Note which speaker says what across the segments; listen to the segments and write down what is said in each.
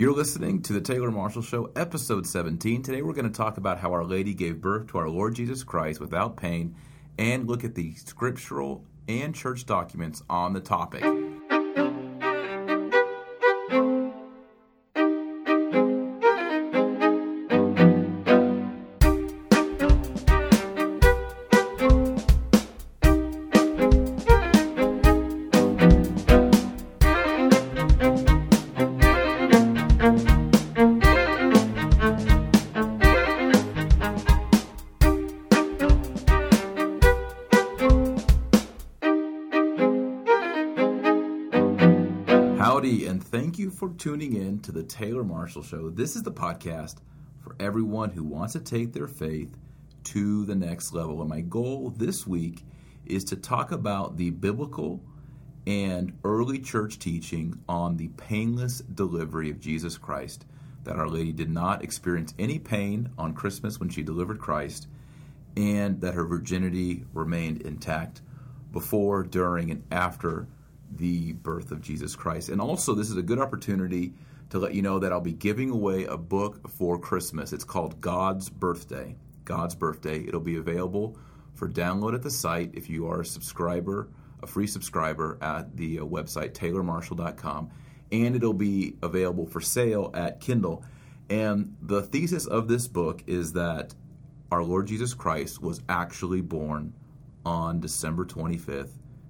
Speaker 1: You're listening to the Taylor Marshall Show, episode 17. Today we're going to talk about how Our Lady gave birth to our Lord Jesus Christ without pain and look at the scriptural and church documents on the topic. Howdy, and thank you for tuning in to the Taylor Marshall Show. This is the podcast for everyone who wants to take their faith to the next level. And my goal this week is to talk about the biblical and early church teaching on the painless delivery of Jesus Christ, that Our Lady did not experience any pain on Christmas when she delivered Christ, and that her virginity remained intact before, during, and after the birth of Jesus Christ. And also, this is a good opportunity to let you know that I'll be giving away a book for Christmas. It's called God's Birthday. God's Birthday. It'll be available for download at the site if you are a subscriber, a free subscriber at the website taylormarshall.com, and it'll be available for sale at Kindle. And the thesis of this book is that our Lord Jesus Christ was actually born on December 25th,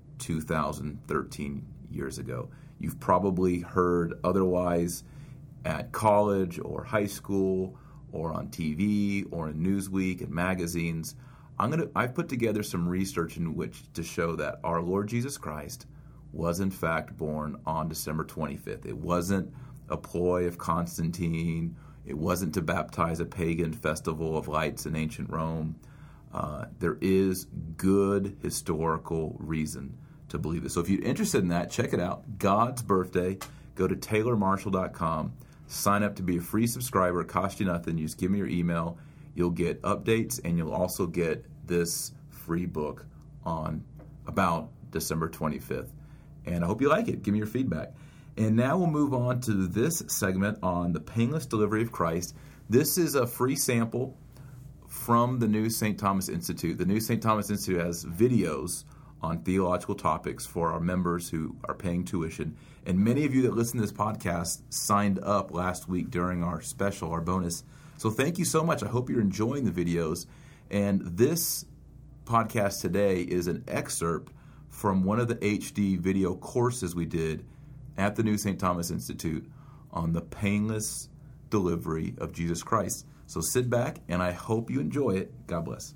Speaker 1: 2013 years ago. You've probably heard otherwise at college or high school or on TV or in Newsweek and magazines. I've put together some research in which to show that our Lord Jesus Christ was in fact born on December 25th. It wasn't a ploy of Constantine. It wasn't to baptize a pagan festival of lights in ancient Rome. There is good historical reason to believe this. So if you're interested in that, check it out. God's Birthday. Go to taylormarshall.com. Sign up to be a free subscriber. It costs you nothing. You just give me your email. You'll get updates, and you'll also get this free book on about December 25th. And I hope you like it. Give me your feedback. And now we'll move on to this segment on the painless delivery of Christ. This is a free sample from the New St. Thomas Institute. The New St. Thomas Institute has videos on theological topics for our members who are paying tuition. And many of you that listen to this podcast signed up last week during our special, our bonus. So thank you so much. I hope you're enjoying the videos. And this podcast today is an excerpt from one of the HD video courses we did at the New St. Thomas Institute on the painless delivery of Jesus Christ. So sit back, and I hope you enjoy it. God bless.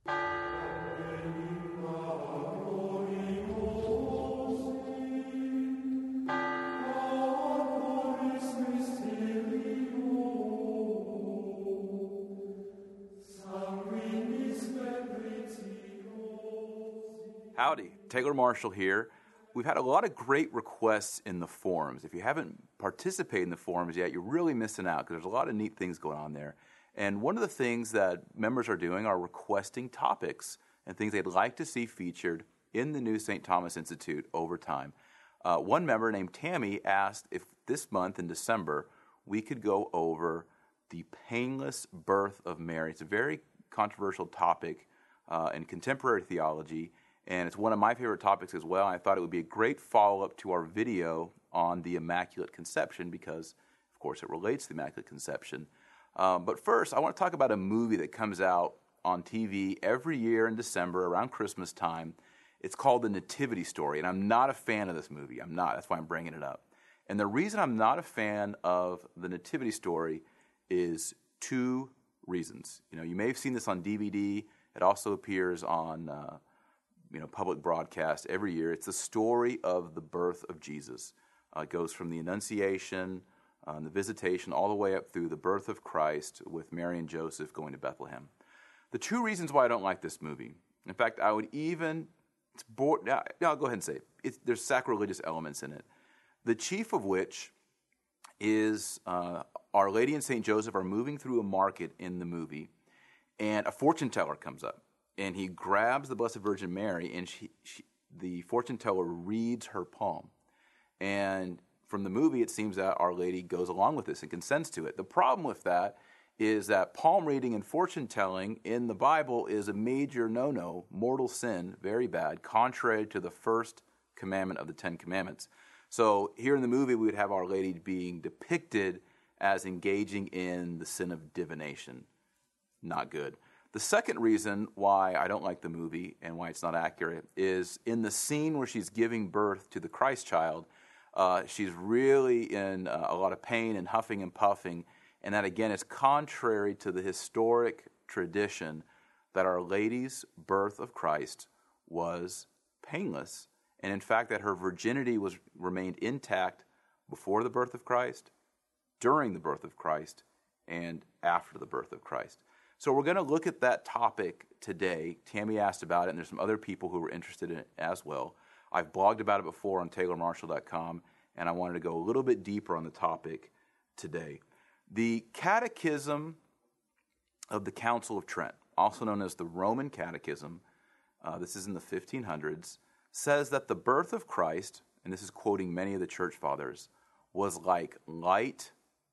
Speaker 1: Howdy, Taylor Marshall here. We've had a lot of great requests in the forums. If you haven't participated in the forums yet, you're really missing out because there's a lot of neat things going on there. And one of the things that members are doing are requesting topics and things they'd like to see featured in the New St. Thomas Institute over time. One member named Tammy asked if this month in December we could go over the painless birth of Mary. It's a very controversial topic in contemporary theology, and it's one of my favorite topics as well. I thought it would be a great follow-up to our video on the Immaculate Conception because, of course, it relates to the Immaculate Conception. But first, I want to talk about a movie that comes out on TV every year in December around Christmas time. It's called The Nativity Story, and I'm not a fan of this movie. I'm not. That's why I'm bringing it up. And the reason I'm not a fan of The Nativity Story is two reasons. You may have seen this on DVD. It also appears on public broadcast every year. It's the story of the birth of Jesus. It goes from the Annunciation, the Visitation, all the way up through the birth of Christ with Mary and Joseph going to Bethlehem. The two reasons why I don't like this movie, in fact, I would even, I'll go ahead and say it. There's sacrilegious elements in it. The chief of which is Our Lady and St. Joseph are moving through a market in the movie, and a fortune teller comes up, and he grabs the Blessed Virgin Mary, and the fortune teller reads her palm. And from the movie, it seems that Our Lady goes along with this and consents to it. The problem with that is that palm reading and fortune telling in the Bible is a major no-no, mortal sin, very bad, contrary to the first commandment of the Ten Commandments. So here in the movie, we would have Our Lady being depicted as engaging in the sin of divination. Not good. The second reason why I don't like the movie and why it's not accurate is in the scene where she's giving birth to the Christ child, she's really in a lot of pain and huffing and puffing, and that again is contrary to the historic tradition that Our Lady's birth of Christ was painless, and in fact that her virginity remained intact before the birth of Christ, during the birth of Christ, and after the birth of Christ. So we're going to look at that topic today. Tammy asked about it, and there's some other people who were interested in it as well. I've blogged about it before on TaylorMarshall.com, and I wanted to go a little bit deeper on the topic today. The Catechism of the Council of Trent, also known as the Roman Catechism, this is in the 1500s, says that the birth of Christ, and this is quoting many of the church fathers, was like light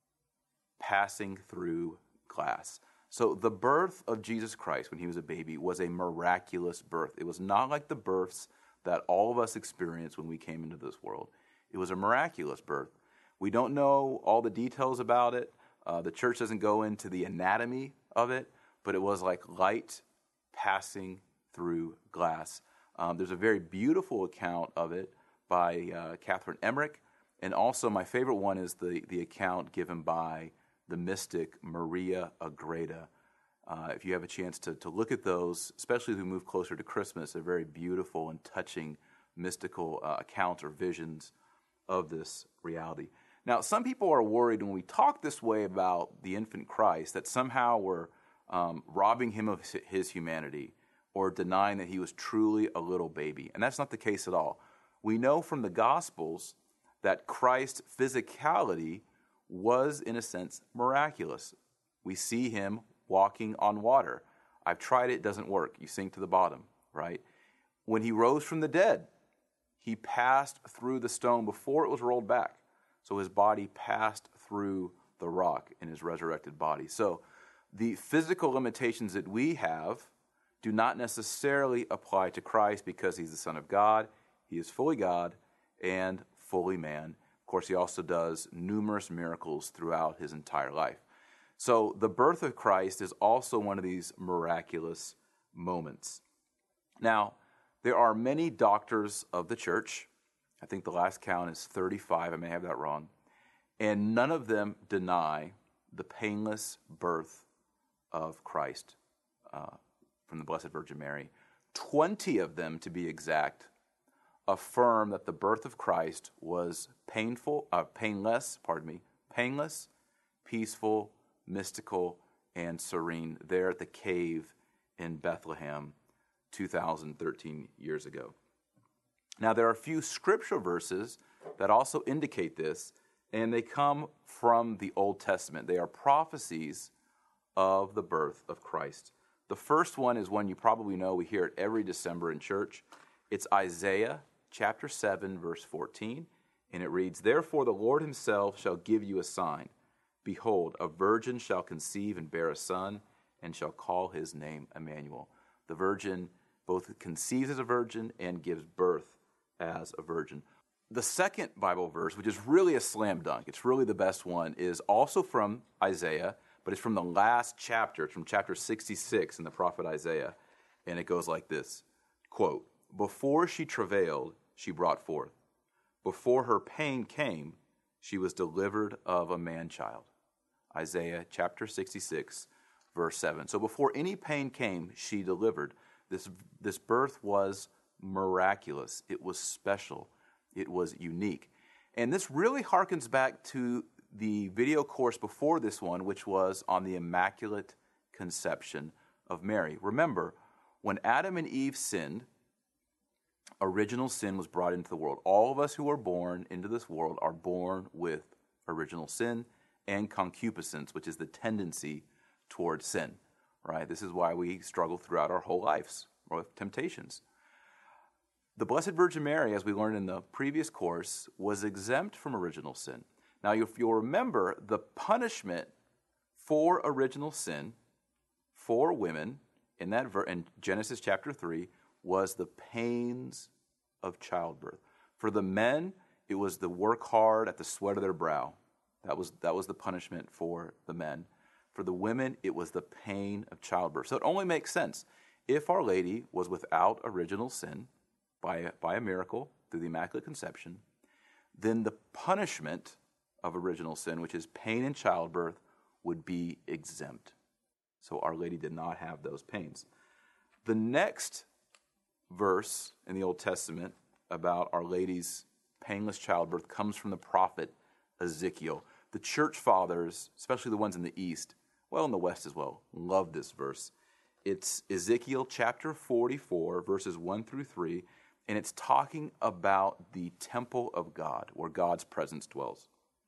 Speaker 1: passing through glass. So the birth of Jesus Christ when he was a baby was a miraculous birth. It was not like the births that all of us experienced when we came into this world. It was a miraculous birth. We don't know all the details about it. The church doesn't go into the anatomy of it, but it was like light passing through glass. There's a very beautiful account of it by Catherine Emmerich, and also my favorite one is the account given by the mystic Maria Agreda. If you have a chance to look at those, especially as we move closer to Christmas, they're very beautiful and touching mystical accounts or visions of this reality. Now, some people are worried when we talk this way about the infant Christ that somehow we're robbing him of his humanity or denying that he was truly a little baby. And that's not the case at all. We know from the Gospels that Christ's physicality was, in a sense, miraculous. We see him walking on water. I've tried it, doesn't work. You sink to the bottom, right? When he rose from the dead, he passed through the stone before it was rolled back. So his body passed through the rock in his resurrected body. So the physical limitations that we have do not necessarily apply to Christ because he's the Son of God. He is fully God and fully man. Of course, he also does numerous miracles throughout his entire life. So the birth of Christ is also one of these miraculous moments. Now, there are many doctors of the church. I think the last count is 35. I may have that wrong. And none of them deny the painless birth of Christ from the Blessed Virgin Mary. 20 of them, to be exact, affirm that the birth of Christ was painless, peaceful, mystical, and serene there at the cave in Bethlehem 2013 years ago. Now, there are a few scriptural verses that also indicate this, and they come from the Old Testament. They are prophecies of the birth of Christ. The first one is one you probably know. We hear it every December in church. It's Isaiah chapter 7, verse 14, and it reads, "Therefore the Lord himself shall give you a sign. Behold, a virgin shall conceive and bear a son, and shall call his name Emmanuel." The virgin both conceives as a virgin and gives birth as a virgin. The second Bible verse, which is really a slam dunk, it's really the best one, is also from Isaiah, but it's from the last chapter. It's from chapter 66 in the prophet Isaiah, and it goes like this, quote, "Before she travailed, she brought forth. Before her pain came, she was delivered of a man-child." Isaiah chapter 66, verse 7. So before any pain came, she delivered. This birth was miraculous. It was special. It was unique. And this really harkens back to the video course before this one, which was on the Immaculate Conception of Mary. Remember, when Adam and Eve sinned, original sin was brought into the world. All of us who are born into this world are born with original sin and concupiscence, which is the tendency towards sin, right? This is why we struggle throughout our whole lives with temptations. The Blessed Virgin Mary, as we learned in the previous course, was exempt from original sin. Now, if you'll remember, the punishment for original sin for women in Genesis chapter 3 was the pains of childbirth. For the men, it was the work hard at the sweat of their brow. That was the punishment for the men. For the women, it was the pain of childbirth. So it only makes sense. If Our Lady was without original sin by a miracle through the Immaculate Conception, then the punishment of original sin, which is pain in childbirth, would be exempt. So Our Lady did not have those pains. The next verse in the Old Testament about Our Lady's painless childbirth comes from the prophet Ezekiel. The church fathers, especially the ones in the East, well, in the West as well, love this verse. It's Ezekiel chapter 44, verses 1 through 3, and it's talking about the temple of God, where God's presence dwells.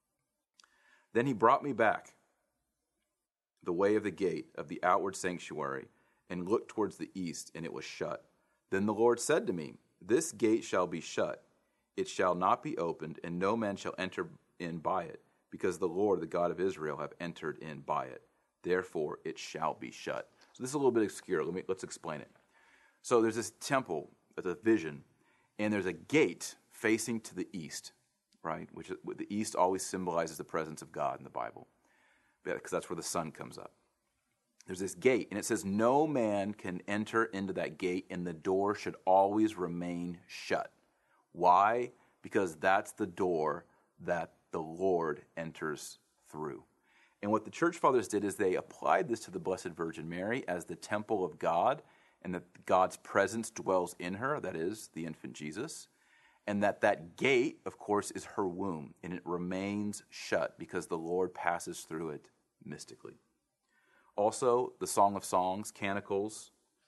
Speaker 1: Then he brought me back the way of the gate of the outward sanctuary, and looked towards the east, and it was shut. Then the Lord said to me, This gate shall be shut, it shall not be opened, and no man shall enter in by it, because the Lord, the God of Israel, have entered in by it. Therefore it shall be shut. So this is a little bit obscure. Let's explain it. So there's this temple, it's a vision, and there's a gate facing to the east, right? Which the east always symbolizes the presence of God in the Bible, because that's where the sun comes up. There's this gate, and it says no man can enter into that gate, and the door should always remain shut. Why? Because that's the door that the Lord enters through. And what the church fathers did is they applied this to the Blessed Virgin Mary as the temple of God, and that God's presence dwells in her, that is, the infant Jesus, and that gate, of course, is her womb, and it remains shut because the Lord passes through it mystically. Also, the Song of Songs, Canticles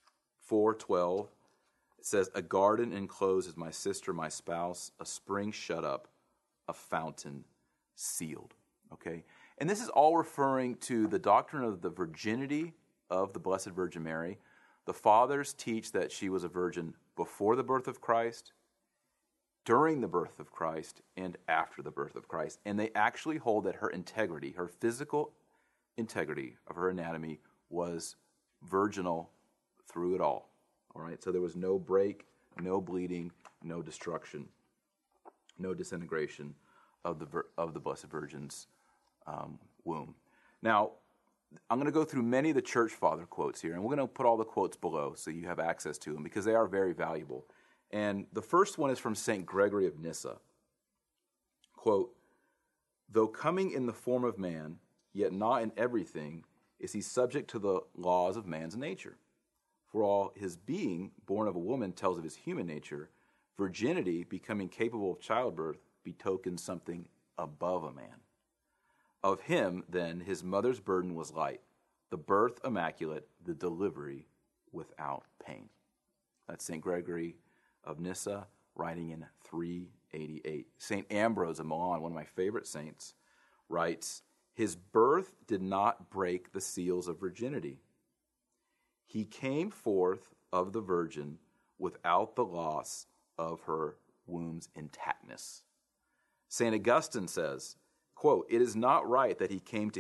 Speaker 1: 4:12, it says, A garden enclosed is my sister, my spouse, a spring shut up, a fountain sealed. Okay? And this is all referring to the doctrine of the virginity of the Blessed Virgin Mary. The fathers teach that she was a virgin before the birth of Christ, during the birth of Christ, and after the birth of Christ. And they actually hold that her integrity, her physical integrity of her anatomy, was virginal through it all. All right? So there was no break, no bleeding, no destruction, no disintegration of the Blessed Virgin's womb. Now, I'm going to go through many of the church father quotes here, and we're going to put all the quotes below so you have access to them because they are very valuable. And the first one is from St. Gregory of Nyssa. Quote, Though coming in the form of man, yet not in everything, is he subject to the laws of man's nature. For all his being, born of a woman, tells of his human nature, virginity, becoming capable of childbirth, betokens something above a man. Of him, then, his mother's burden was light, the birth immaculate, the delivery without pain. That's St. Gregory of Nyssa, writing in 388. St. Ambrose of Milan, one of my favorite saints, writes, His birth did not break the seals of virginity. He came forth of the Virgin without the loss of her womb's intactness. St. Augustine says, quote, It is not right that he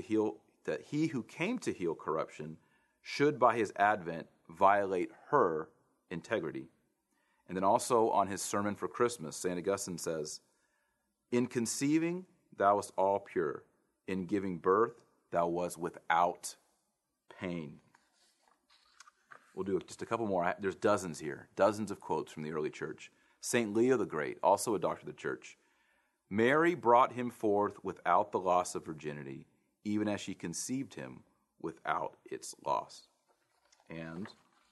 Speaker 1: who came to heal corruption should by his advent violate her integrity. And then also on his sermon for Christmas, St. Augustine says, In conceiving thou wast all pure, in giving birth thou wast without pain. We'll do just a couple more. There's dozens here, dozens of quotes from the early church. St. Leo the Great, also a doctor of the church. Mary brought him forth without the loss of virginity, even as she conceived him without its loss. And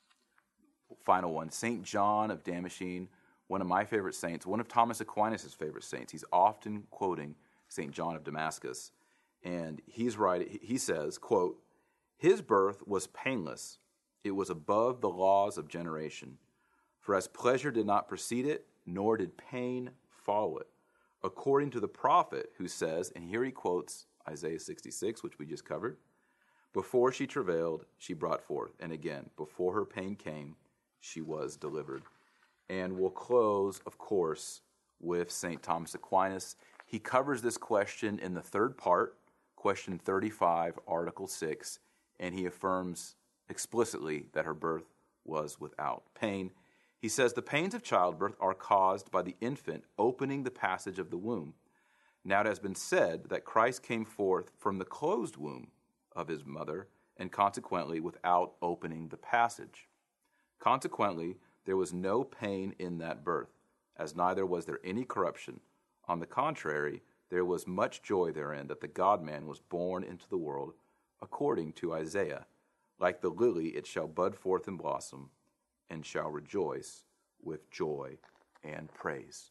Speaker 1: final one, St. John of Damascene, one of my favorite saints, one of Thomas Aquinas' favorite saints. He's often quoting St. John of Damascus. And he's right. He says, quote, His birth was painless. It was above the laws of generation. For as pleasure did not precede it, nor did pain follow it. According to the prophet who says, and here he quotes Isaiah 66, which we just covered, Before she travailed, she brought forth. And again, before her pain came, she was delivered. And we'll close, of course, with St. Thomas Aquinas. He covers this question in the third part, question 35, article 6, and he affirms explicitly that her birth was without pain. He says the pains of childbirth are caused by the infant opening the passage of the womb. Now it has been said that Christ came forth from the closed womb of his mother, and consequently without opening the passage. Consequently, there was no pain in that birth, as neither was there any corruption. On the contrary, there was much joy therein that the God-man was born into the world, according to Isaiah. Like the lily, it shall bud forth and blossom, and shall rejoice with joy and praise.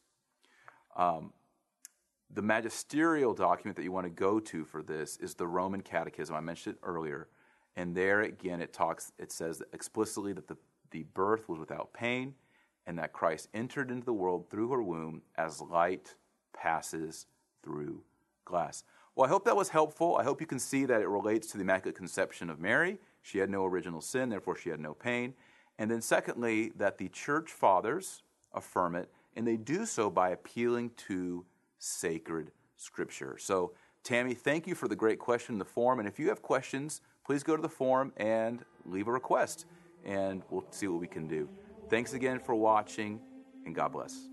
Speaker 1: The magisterial document that you want to go to for this is the Roman Catechism. I mentioned it earlier. And there again, it says explicitly that the birth was without pain, and that Christ entered into the world through her womb as light passes through glass. Well, I hope that was helpful. I hope you can see that it relates to the Immaculate Conception of Mary. She had no original sin, therefore she had no pain. And then secondly, that the Church Fathers affirm it, and they do so by appealing to sacred Scripture. So, Tammy, thank you for the great question in the forum. And if you have questions, please go to the forum and leave a request, and we'll see what we can do. Thanks again for watching, and God bless.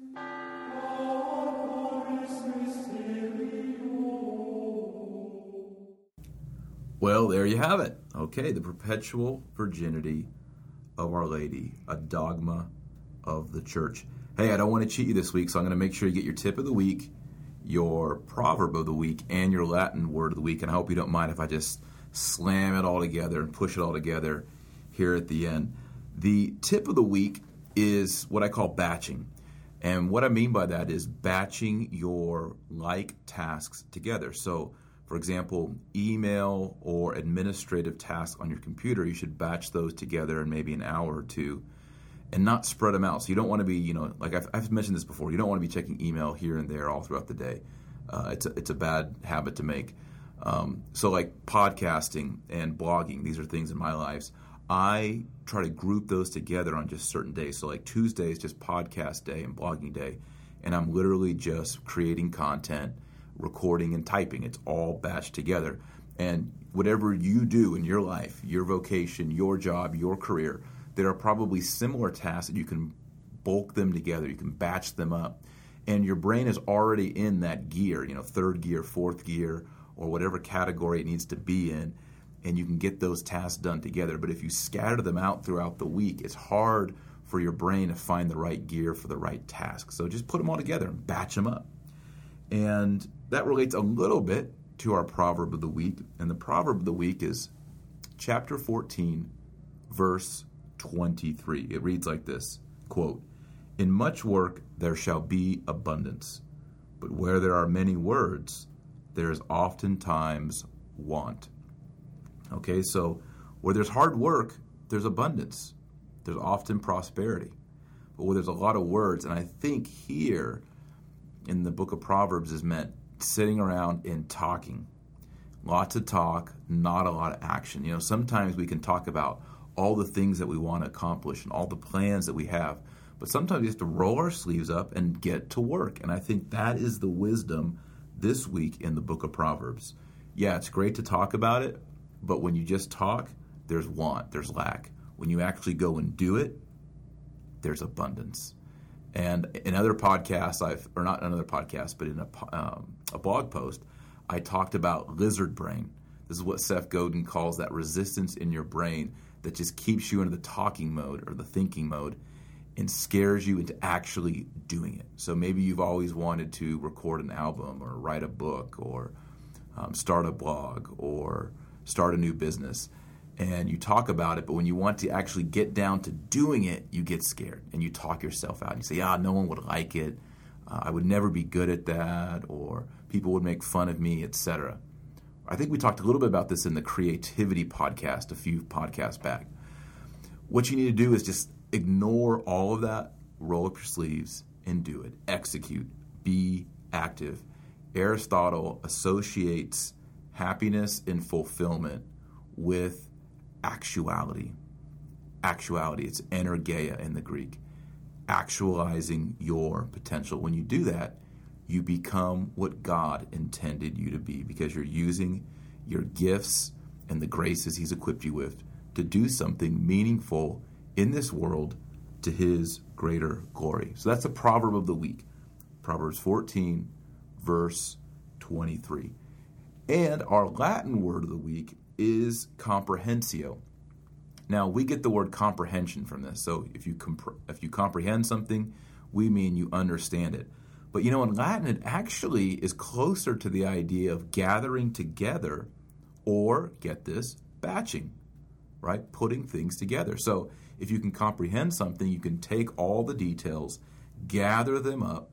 Speaker 1: Well, there you have it. Okay, the perpetual virginity of Our Lady, a dogma of the Church. Hey, I don't want to cheat you this week, so I'm going to make sure you get your tip of the week, your proverb of the week, and your Latin word of the week. And I hope you don't mind if I just slam it all together and push it all together here at the end. The tip of the week is what I call batching. And what I mean by that is batching your like tasks together. So, for example, email or administrative tasks on your computer, you should batch those together in maybe an hour or two and not spread them out. So you don't want to be, like I've mentioned this before, you don't want to be checking email here and there all throughout the day. It's a bad habit to make. So like podcasting and blogging, these are things in my lives. I try to group those together on just certain days. So like Tuesday is just podcast day and blogging day. And I'm literally just creating content, recording and typing. It's all batched together. And whatever you do in your life, your vocation, your job, your career, there are probably similar tasks that you can bulk them together. You can batch them up. And your brain is already in that gear, third gear, fourth gear, or whatever category it needs to be in. And you can get those tasks done together. But if you scatter them out throughout the week, it's hard for your brain to find the right gear for the right task. So just put them all together and batch them up. And that relates a little bit to our proverb of the week. And the proverb of the week is chapter 14, verse 23. It reads like this, quote, "In much work there shall be abundance, but where there are many words, there is oftentimes want." Okay, so where there's hard work, there's abundance. There's often prosperity. But where there's a lot of words, and I think here in the book of Proverbs is meant sitting around and talking. Lots of talk, not a lot of action. Sometimes we can talk about all the things that we want to accomplish and all the plans that we have, but sometimes we have to roll our sleeves up and get to work. And I think that is the wisdom this week in the book of Proverbs. Yeah, it's great to talk about it, but when you just talk, there's want, there's lack. When you actually go and do it, there's abundance. And in other podcasts, not another podcast, but in a blog post, I talked about lizard brain. This is what Seth Godin calls that resistance in your brain that just keeps you in the talking mode or the thinking mode and scares you into actually doing it. So maybe you've always wanted to record an album or write a book or start a blog or start a new business, and you talk about it, but when you want to actually get down to doing it, you get scared and you talk yourself out. You say, no one would like it. I would never be good at that, or people would make fun of me, etc. I think we talked a little bit about this in the Creativity podcast a few podcasts back. What you need to do is just ignore all of that, roll up your sleeves, and do it. Execute. Be active. Aristotle associates happiness and fulfillment with actuality. Actuality, it's energeia in the Greek. actualizing your potential. When you do that, you become what God intended you to be, because you're using your gifts and the graces He's equipped you with to do something meaningful in this world to His greater glory. So that's the proverb of the week. Proverbs 14, verse 23. And our Latin word of the week is comprehensio. Now, we get the word comprehension from this. So if you comprehend something, we mean you understand it. But in Latin, it actually is closer to the idea of gathering together, or, get this, batching, right? Putting things together. So if you can comprehend something, you can take all the details, gather them up,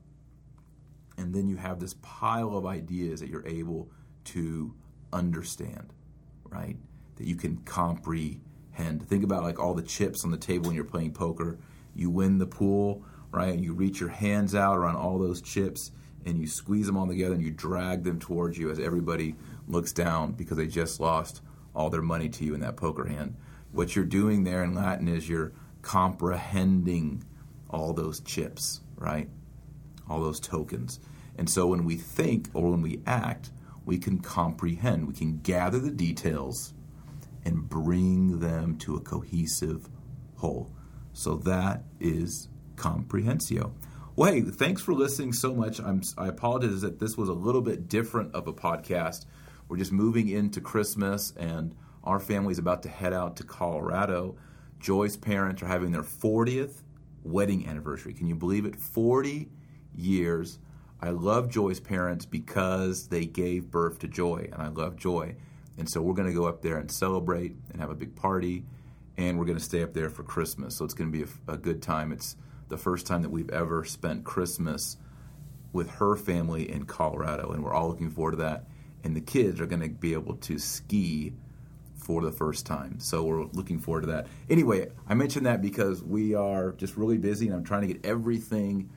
Speaker 1: and then you have this pile of ideas that you're able to understand, right? That you can comprehend. Think about like all the chips on the table when you're playing poker. You win the pool, right? You reach your hands out around all those chips and you squeeze them all together and you drag them towards you as everybody looks down because they just lost all their money to you in that poker hand. What you're doing there in Latin is you're comprehending all those chips, right? All those tokens. And so when we think or when we act, we can comprehend. We can gather the details and bring them to a cohesive whole. So that is comprehensio. Well, hey, thanks for listening so much. I apologize that this was a little bit different of a podcast. We're just moving into Christmas, and our family is about to head out to Colorado. Joy's parents are having their 40th wedding anniversary. Can you believe it? 40 years. I love Joy's parents because they gave birth to Joy, and I love Joy. And so we're going to go up there and celebrate and have a big party, and we're going to stay up there for Christmas. So it's going to be a good time. It's the first time that we've ever spent Christmas with her family in Colorado, and we're all looking forward to that. And the kids are going to be able to ski for the first time. So we're looking forward to that. Anyway, I mentioned that because we are just really busy, and I'm trying to get everything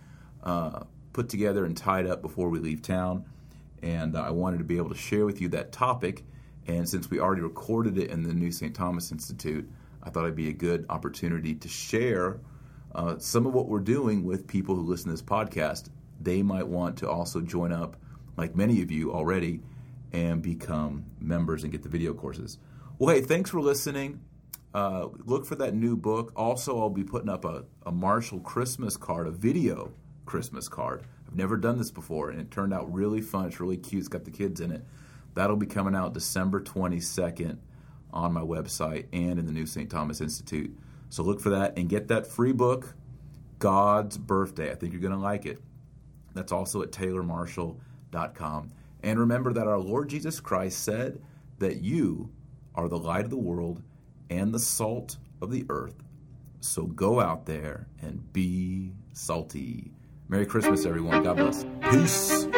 Speaker 1: put together and tied up before we leave town. And I wanted to be able to share with you that topic. And since we already recorded it in the New St. Thomas Institute, I thought it'd be a good opportunity to share some of what we're doing with people who listen to this podcast. They might want to also join up, like many of you already, and become members and get the video courses. Well, hey, thanks for listening. Look for that new book. Also, I'll be putting up a Marshall Christmas card, a video Christmas card. I've never done this before, and it turned out really fun. It's really cute. It's got the kids in it. That'll be coming out December 22nd on my website and in the New St. Thomas Institute. So look for that and get that free book, God's Birthday. I think you're going to like it. That's also at taylormarshall.com. And remember that our Lord Jesus Christ said that you are the light of the world and the salt of the earth. So go out there and be salty. Merry Christmas, everyone. God bless. Peace.